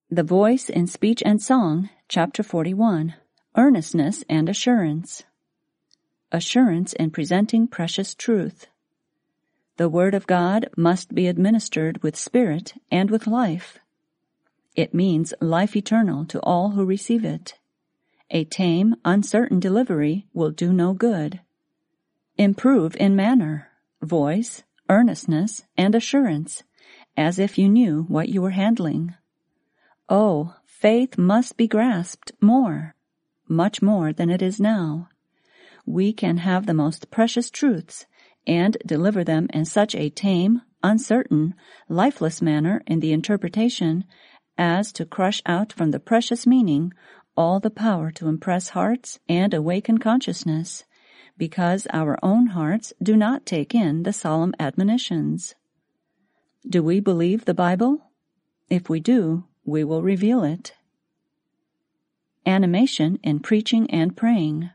The Voice in Speech and Song, Chapter 41, Earnestness and Assurance. Assurance in presenting precious truth. The Word of God must be administered with spirit and with life. It means life eternal to all who receive it. A tame, uncertain delivery will do no good. Improve in manner, voice, earnestness, and assurance, as if you knew what you were handling. Oh, faith must be grasped more, much more than it is now. We can have the most precious truths and deliver them in such a tame, uncertain, lifeless manner in the interpretation as to crush out from the precious meaning all the power to impress hearts and awaken consciousness, because our own hearts do not take in the solemn admonitions. Do we believe the Bible? If we do, we will reveal it. Animation in preaching and praying.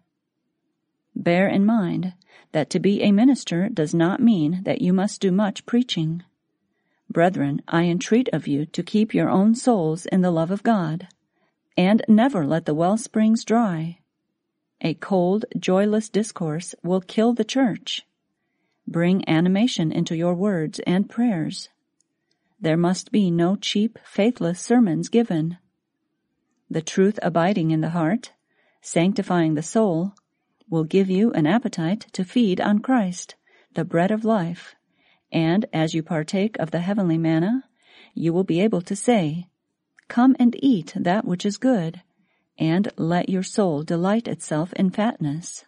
Bear in mind that to be a minister does not mean that you must do much preaching. Brethren, I entreat of you to keep your own souls in the love of God, and never let the well springs dry. A cold, joyless discourse will kill the church. Bring animation into your words and prayers. There must be no cheap, faithless sermons given. The truth abiding in the heart, sanctifying the soul, will give you an appetite to feed on Christ, the bread of life, and as you partake of the heavenly manna, you will be able to say, "Come and eat that which is good, and let your soul delight itself in fatness."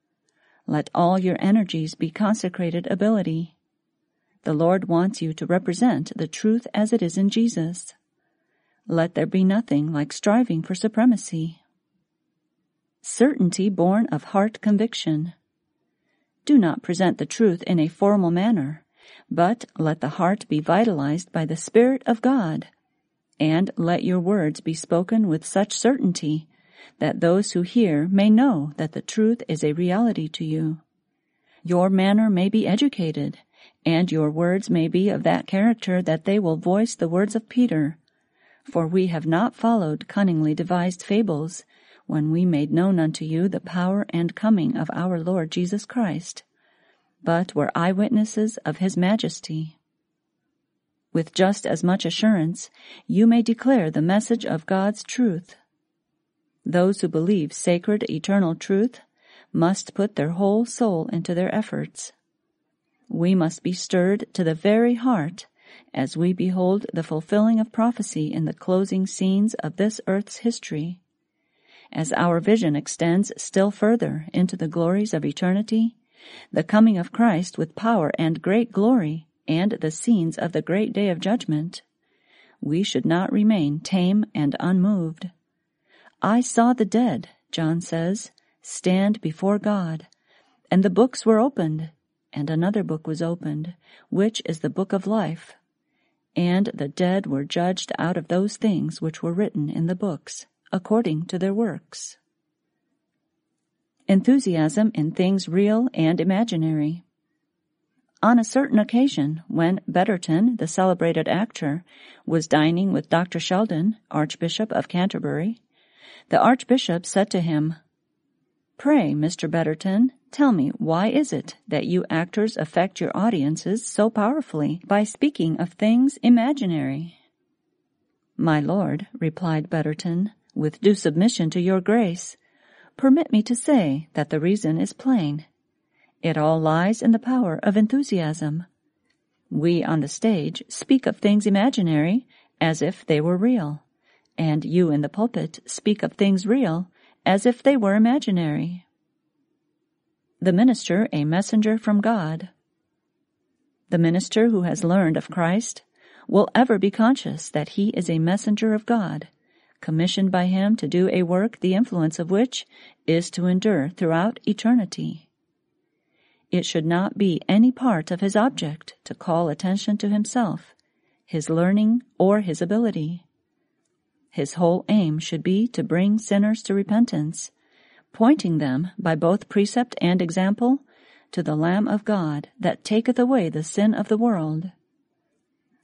Let all your energies be consecrated ability. The Lord wants you to represent the truth as it is in Jesus. Let there be nothing like striving for supremacy. Certainty born of heart conviction. Do not present the truth in a formal manner, but let the heart be vitalized by the Spirit of God, and let your words be spoken with such certainty that those who hear may know that the truth is a reality to you. Your manner may be educated, and your words may be of that character that they will voice the words of Peter. For we have not followed cunningly devised fables, when we made known unto you the power and coming of our Lord Jesus Christ, but were eyewitnesses of his majesty. With just as much assurance, you may declare the message of God's truth. Those who believe sacred, eternal truth must put their whole soul into their efforts. We must be stirred to the very heart as we behold the fulfilling of prophecy in the closing scenes of this earth's history. As our vision extends still further into the glories of eternity, the coming of Christ with power and great glory, and the scenes of the great day of judgment, we should not remain tame and unmoved. I saw the dead, John says, stand before God, and the books were opened, and another book was opened, which is the book of life. And the dead were judged out of those things which were written in the books, according to their works. Enthusiasm in things real and imaginary. On a certain occasion, when Betterton, the celebrated actor, was dining with Dr. Sheldon, Archbishop of Canterbury, the Archbishop said to him, "Pray, Mr. Betterton, tell me, why is it that you actors affect your audiences so powerfully by speaking of things imaginary?" "My lord," replied Betterton, "with due submission to your grace, permit me to say that the reason is plain. It all lies in the power of enthusiasm. We on the stage speak of things imaginary as if they were real, and you in the pulpit speak of things real as if they were imaginary." The minister a messenger from God. The minister who has learned of Christ will ever be conscious that he is a messenger of God, commissioned by him to do a work the influence of which is to endure throughout eternity. It should not be any part of his object to call attention to himself, his learning, or his ability. His whole aim should be to bring sinners to repentance, pointing them by both precept and example to the Lamb of God that taketh away the sin of the world.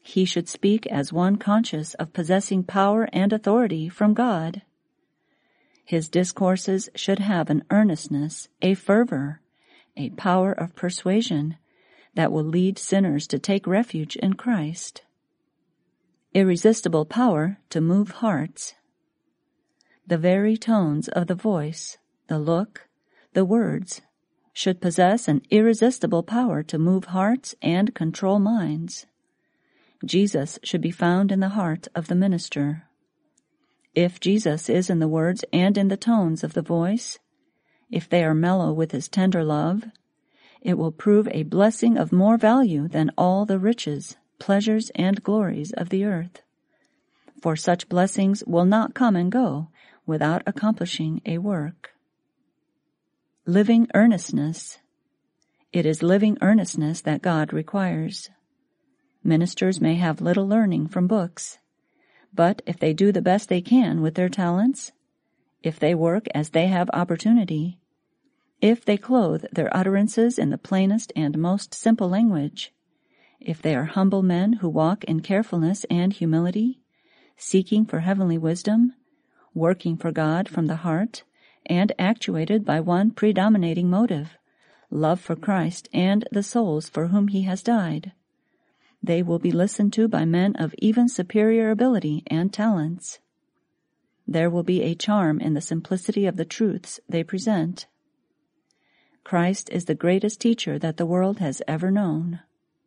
he should speak as one conscious of possessing power and authority from God. His discourses should have an earnestness, a fervor, a power of persuasion that will lead sinners to take refuge in Christ. Irresistible power to move hearts. The very tones of the voice, the look, the words, should possess an irresistible power to move hearts and control minds. Jesus should be found in the heart of the minister. If Jesus is in the words and in the tones of the voice, if they are mellow with his tender love, it will prove a blessing of more value than all the riches, pleasures, and glories of the earth. For such blessings will not come and go without accomplishing a work. Living earnestness. It is living earnestness that God requires. Ministers may have little learning from books, but if they do the best they can with their talents, if they work as they have opportunity, if they clothe their utterances in the plainest and most simple language, if they are humble men who walk in carefulness and humility, seeking for heavenly wisdom, working for God from the heart, and actuated by one predominating motive, love for Christ and the souls for whom he has died, they will be listened to by men of even superior ability and talents. There will be a charm in the simplicity of the truths they present. Christ is the greatest teacher that the world has ever known.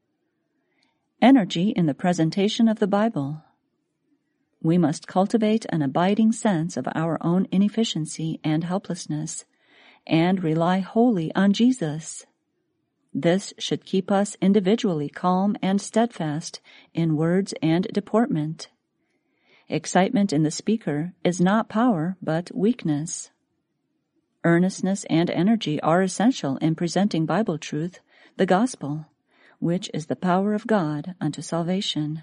Energy in the presentation of the Bible. We must cultivate an abiding sense of our own inefficiency and helplessness, and rely wholly on Jesus. This should keep us individually calm and steadfast in words and deportment. Excitement in the speaker is not power but weakness. Earnestness and energy are essential in presenting Bible truth, the gospel, which is the power of God unto salvation.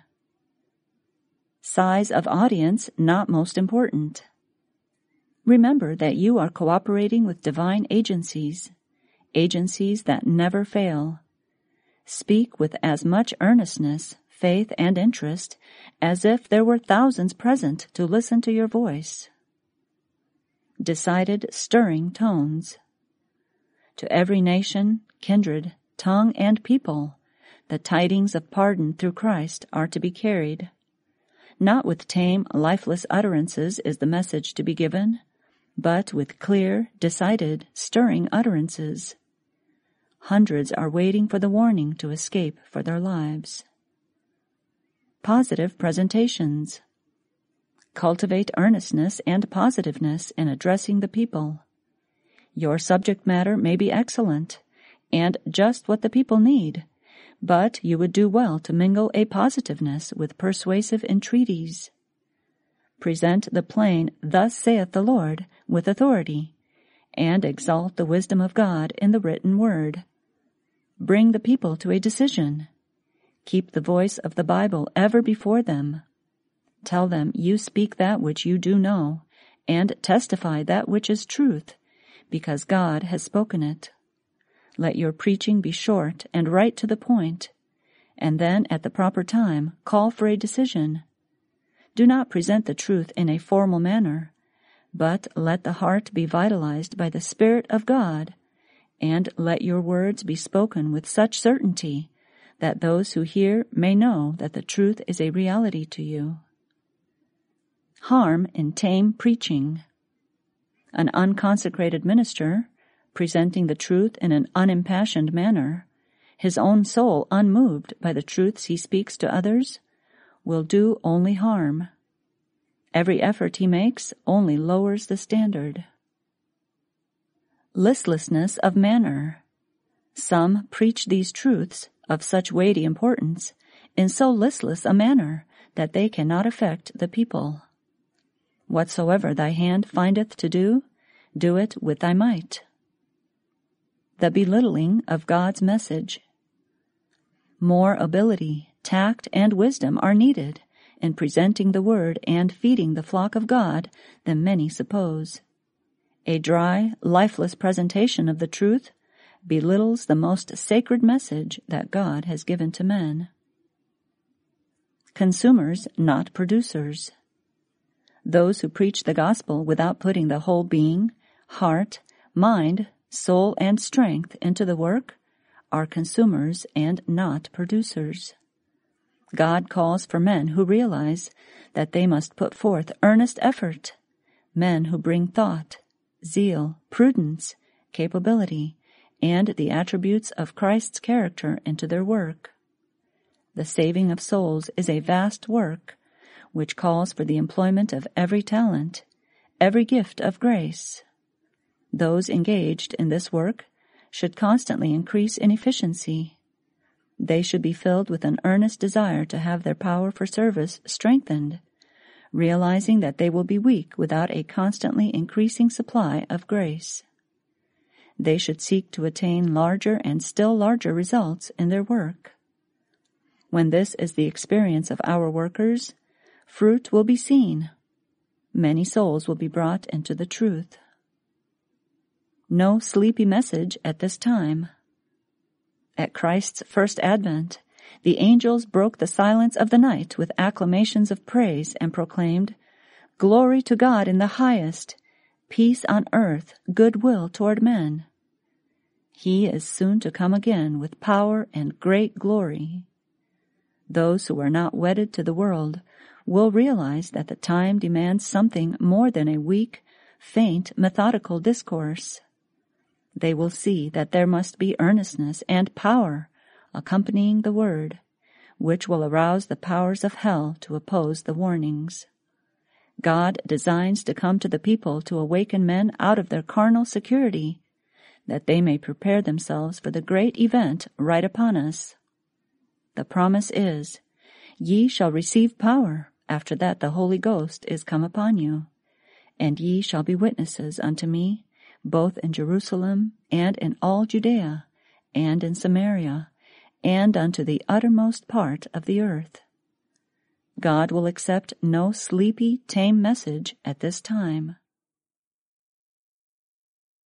Size of audience not most important. Remember that you are cooperating with divine agencies that never fail. Speak with as much earnestness, faith, and interest as if there were thousands present to listen to your voice. Decided, stirring tones. To every nation, kindred, tongue, and people, the tidings of pardon through Christ are to be carried. Not with tame, lifeless utterances is the message to be given, but with clear, decided, stirring utterances. Hundreds are waiting for the warning to escape for their lives. Positive presentations. Cultivate earnestness and positiveness in addressing the people. Your subject matter may be excellent and just what the people need, but you would do well to mingle a positiveness with persuasive entreaties. Present the plain "Thus saith the Lord" with authority, and exalt the wisdom of God in the written word. Bring the people to a decision. Keep the voice of the Bible ever before them. Tell them you speak that which you do know, and testify that which is truth, because God has spoken it. Let your preaching be short and right to the point, and then at the proper time call for a decision. Do not present the truth in a formal manner, but let the heart be vitalized by the Spirit of God, and let your words be spoken with such certainty that those who hear may know that the truth is a reality to you. Harm in tame preaching. An unconsecrated minister, presenting the truth in an unimpassioned manner, his own soul unmoved by the truths he speaks to others, will do only harm. Every effort he makes only lowers the standard. Listlessness of manner. Some preach these truths of such weighty importance in so listless a manner that they cannot affect the people. Whatsoever thy hand findeth to do, do it with thy might. The belittling of God's message. More ability, tact, and wisdom are needed in presenting the word and feeding the flock of God than many suppose. A dry, lifeless presentation of the truth belittles the most sacred message that God has given to men. consumers, not producers. Those who preach the gospel without putting the whole being, heart, mind, soul, and strength into the work are consumers and not producers. God calls for men who realize that they must put forth earnest effort, men who bring thought, zeal, prudence, capability, and the attributes of Christ's character into their work. The saving of souls is a vast work, which calls for the employment of every talent, every gift of grace. Those engaged in this work should constantly increase in efficiency. They should be filled with an earnest desire to have their power for service strengthened, realizing that they will be weak without a constantly increasing supply of grace. They should seek to attain larger and still larger results in their work. When this is the experience of our workers, fruit will be seen. Many souls will be brought into the truth. No sleepy message at this time. At Christ's first advent, the angels broke the silence of the night with acclamations of praise and proclaimed, "Glory to God in the highest, peace on earth, goodwill toward men." He is soon to come again with power and great glory. Those who are not wedded to the world will realize that the time demands something more than a weak, faint, methodical discourse. They will see that there must be earnestness and power accompanying the word, which will arouse the powers of hell to oppose the warnings. God designs to come to the people to awaken men out of their carnal security, that they may prepare themselves for the great event right upon us. The promise is, "Ye shall receive power, after that the Holy Ghost is come upon you, and ye shall be witnesses unto me, both in Jerusalem, and in all Judea, and in Samaria, and unto the uttermost part of the earth." God will accept no sleepy, tame message at this time.